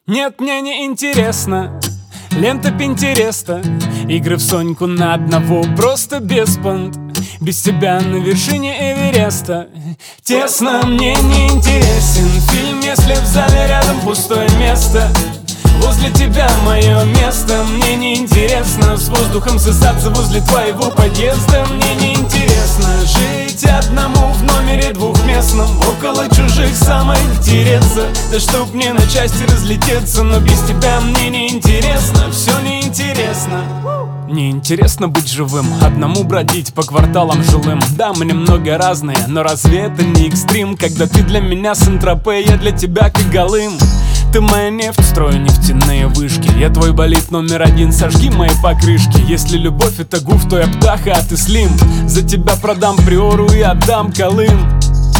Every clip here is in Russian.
Нет, мне не интересно лента Пинтереста, игры в Соньку на одного, просто без понт. Без тебя на вершине Эвереста. Тесно, мне не интересен фильм, если в зале рядом пустое место. Возле тебя мое место. Мне не интересно с воздухом сосаться возле твоего подъезда. Мне не интересно жить одному в номере двухместном, около чужих самых тереться. Да чтоб мне на части разлететься, но без тебя мне не интересно, все не интересно. Не интересно быть живым, одному бродить по кварталам жилым. Да, мы немного разные, но разве это не экстрим? Когда ты для меня Сент-Тропе, я для тебя Когалым. Ты моя нефть, строю нефтяные вышки. Я твой болид номер один, сожги мои покрышки. Если любовь это гуф, то я птаха, а ты слим. За тебя продам Приору и отдам Колым.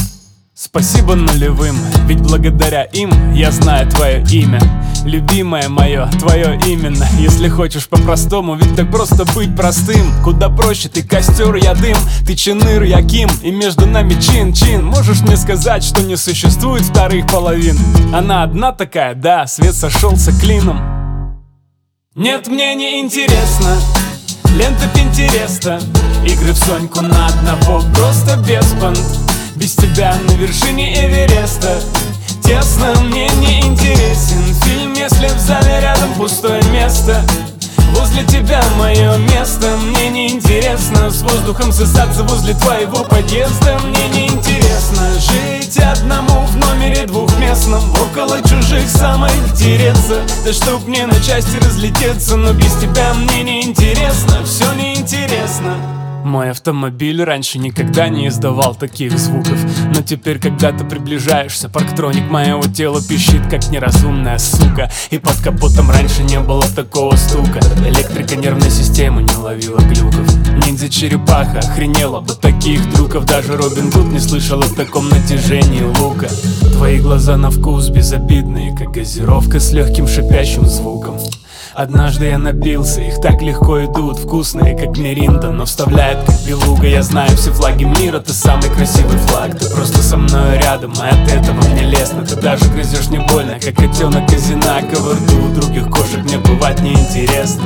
Спасибо нулевым, ведь благодаря им я знаю твое имя. Любимое мое, твое именно. Если хочешь по-простому, ведь так просто быть простым. Куда проще, ты костер, я дым, ты Ченыр, я Ким, и между нами чин-чин. Можешь мне сказать, что не существует вторых половин? Она одна такая, да, свет сошелся клином. Нет, мне не интересно лента Пинтереста, игры в Соньку на одного, просто без понт. Без тебя на вершине Эвереста. Тесно, мне не интересен фильм, если в зале рядом пустое место. Возле тебя мое место. Мне не интересно с воздухом сосаться возле твоего подъезда. Мне не интересно жить одному в номере двухместном, около чужих самых тереться. Да чтоб мне на части разлететься, но без тебя мне не интересно, все не интересно. Мой автомобиль раньше никогда не издавал таких звуков, но теперь, когда ты приближаешься, парктроник моего тела пищит, как неразумная сука. И под капотом раньше не было такого стука. Электрика нервной системы не ловила глюков. Ниндзя-черепаха охренела бы таких трюков. Даже Робин Гуд не слышал о таком натяжении лука. Твои глаза на вкус безобидные, как газировка с легким шипящим звуком. Однажды я напился, их так легко идут, вкусные, как Миринда, но вставляет как белуга. Я знаю все флаги мира, ты самый красивый флаг. Ты просто со мной рядом, и от этого мне лестно. Ты даже грызешь не больно, как котенок из инаково рту. У других кошек мне бывать неинтересно.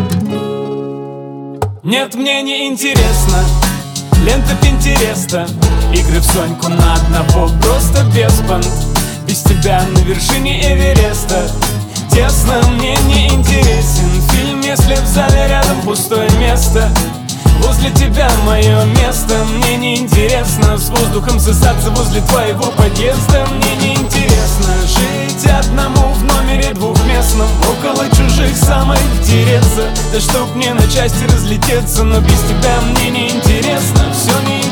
Нет, мне не интересно лента Пинтереста, игры в Соньку на одного, просто без понт. Без тебя на вершине Эвереста. Тесно, мне не интересен фильм, если в зале рядом пустое место. Возле тебя мое место. Мне не интересно с воздухом сосаться возле твоего подъезда. Мне не интересно жить одному в номере двухместном, около чужих самых тереться. Да чтоб мне на части разлететься, но без тебя мне не интересно, все не